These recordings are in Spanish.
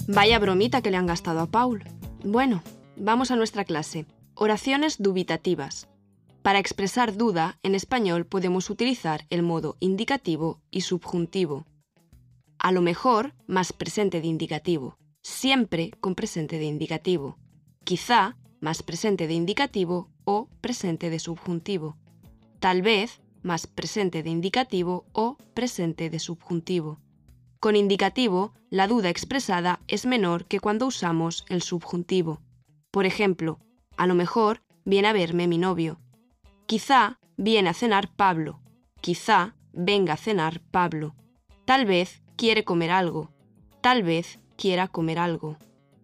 Vaya bromita que le han gastado a Paul. Bueno, vamos a nuestra clase. Oraciones dubitativas. Para expresar duda, en español podemos utilizar el modo indicativo y subjuntivo. A lo mejor, más presente de indicativo. Siempre con presente de indicativo. Quizá, más presente de indicativo o presente de subjuntivo. Tal vez, más presente de indicativo o presente de subjuntivo. Con indicativo, la duda expresada es menor que cuando usamos el subjuntivo. Por ejemplo, a lo mejor viene a verme mi novio. Quizá viene a cenar Pablo. Quizá venga a cenar Pablo. Tal vez quiere comer algo. Tal vez quiera comer algo.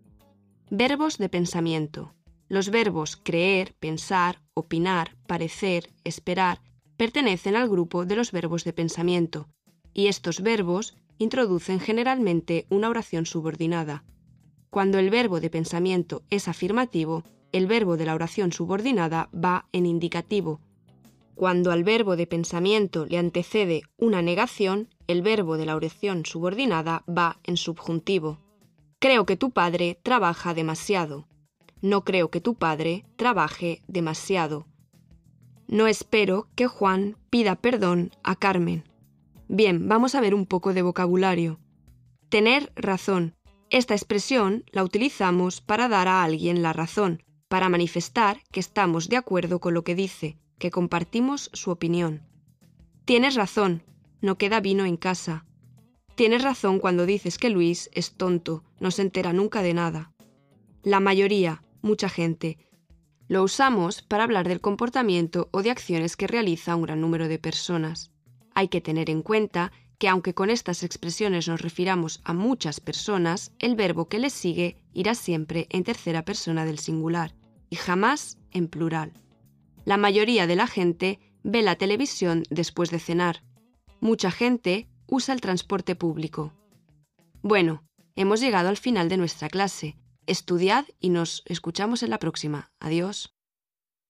Verbos de pensamiento. Los verbos creer, pensar, opinar, parecer, esperar pertenecen al grupo de los verbos de pensamiento, y estos verbos introducen generalmente una oración subordinada. Cuando el verbo de pensamiento es afirmativo, el verbo de la oración subordinada va en indicativo. Cuando al verbo de pensamiento le antecede una negación, el verbo de la oración subordinada va en subjuntivo. Creo que tu padre trabaja demasiado. No creo que tu padre trabaje demasiado. No espero que Juan pida perdón a Carmen. Bien, vamos a ver un poco de vocabulario. Tener razón. Esta expresión la utilizamos para dar a alguien la razón, para manifestar que estamos de acuerdo con lo que dice, que compartimos su opinión. Tienes razón, no queda vino en casa. Tienes razón cuando dices que Luis es tonto, no se entera nunca de nada. La mayoría, mucha gente. Lo usamos para hablar del comportamiento o de acciones que realiza un gran número de personas. Hay que tener en cuenta que aunque con estas expresiones nos refiramos a muchas personas, el verbo que les sigue irá siempre en tercera persona del singular y jamás en plural. La mayoría de la gente ve la televisión después de cenar. Mucha gente usa el transporte público. Bueno, hemos llegado al final de nuestra clase. Estudiad y nos escuchamos en la próxima. Adiós.